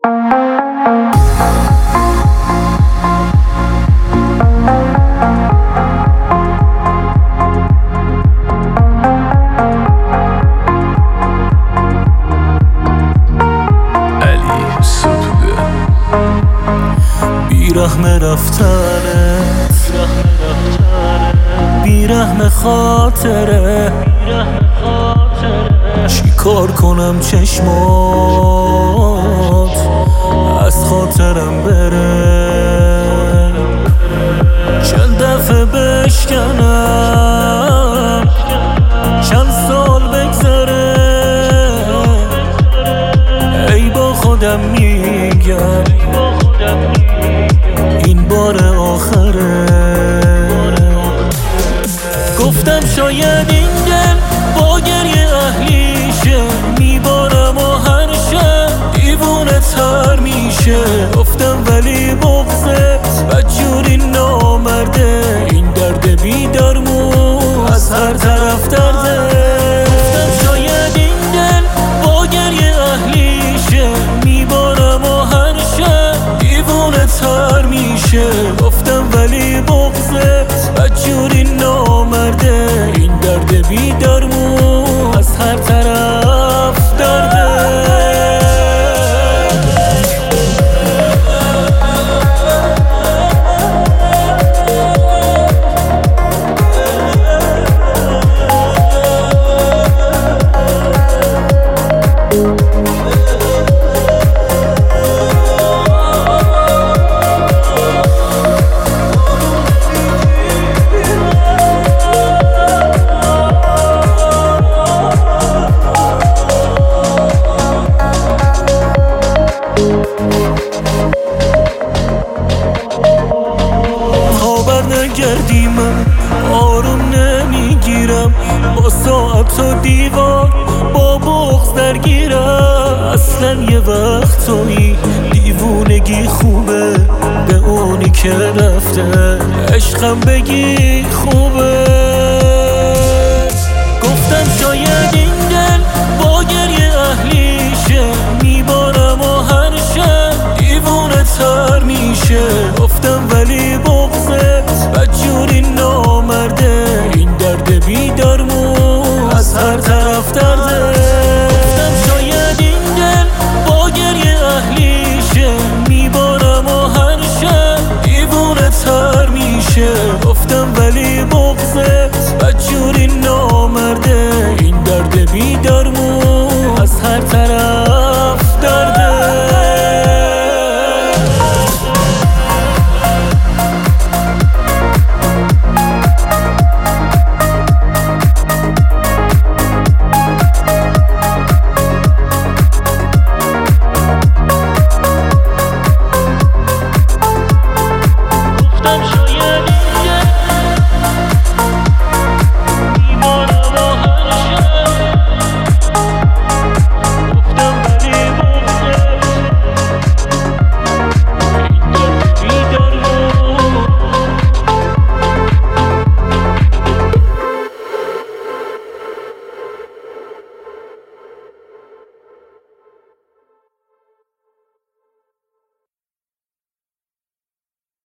بیرحم رفتنت، بیرحم خاطره، چی کار کنم چشمات از خاطرم بره، چند دفعه بشکنم چند سال بگذره، ای با خودم میگم این بار آخره. گفتم شاید این دل با گریه اهلیشه، میبارم و هر شب دیوونه تر میشه. گفتم ولی بغضت بدجوری نامرده، این درد بی درمون از هر طرف درده. گفتم شاید این دل با گریه اهلیشه، میبارم و هر شب دیوونه تر میشه. گفتم ولی بغضت بدجوری نامرده، این درد بی درمون از هر طرف درده. گردی من آروم نمیگیرم، با ساعت و دیوار با بغض درگیرم. اصلا یه وقت تویی دیوونگی خوبه، به اونی که رفته عشقم بگی خوبه. گفتم شاید این دل با گریه اهلیشه، میبارم و هر شب دیوونه تر میشه. گفتم ولی